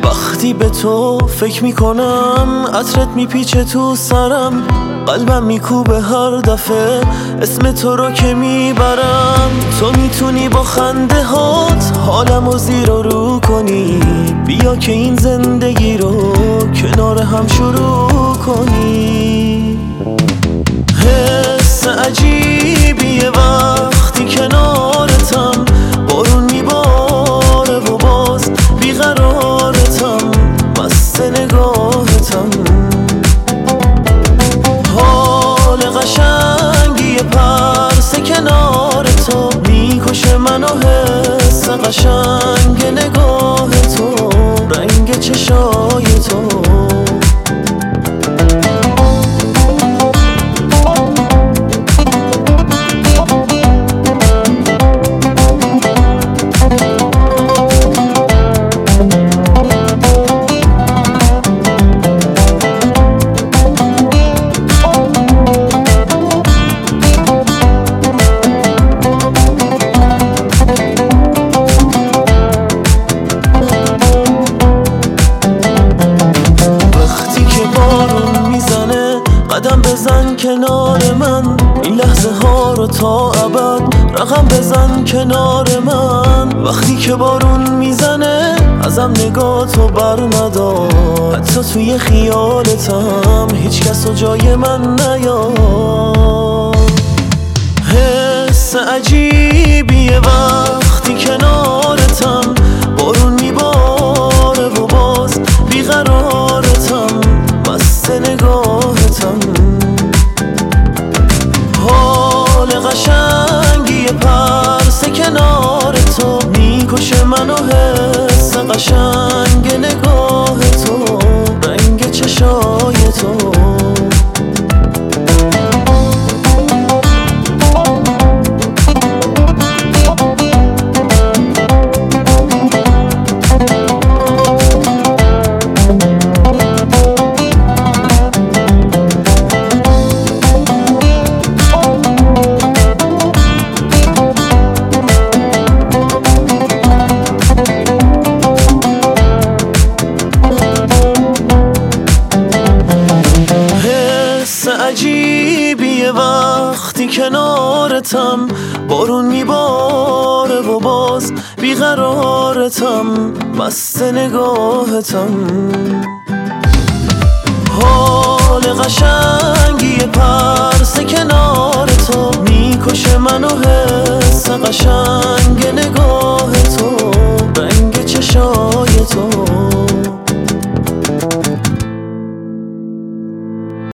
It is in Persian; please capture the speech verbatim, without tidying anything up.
وقتی به تو فکر میکنم عطرت میپیچه تو سرم، قلبم میکوبه هر دفعه اسم تو رو که میبرم. تو میتونی با خنده هات حالمو زیر و رو کنی، بیا که این زندگی رو کنار هم شروع کنی. حس عجیبیه وقتی کنارتم، بارون میباره و باز بیقرارتم، مست نگاهتم. حال قشنگی پرس کنار تو میکشه منو، حس قشنگ نگاه تو، رنگ چشای تو. قدم بزن کنار من، این لحظه ها رو تا ابد رقم بزن کنار من. وقتی که بارون میزنه ازم نگاه تو بر ندار، حتی توی خیالتم هیچ کس و جای من نیار. حس عجیبیه وقتی کنارتم، بارون میباره و باز بیقرارتم، مست نگاهتم. حال قشنگی پرس کنار تو میکشه منو، حس قشنگ نگاه تو، رنگ چشای تو. عجیبیه وقتی کنارتم، بارون میباره و باز بیقرارتم، مست نگاهتم. حال قشنگی پرس کنار تو میکشه منو، حس قشنگ نگاه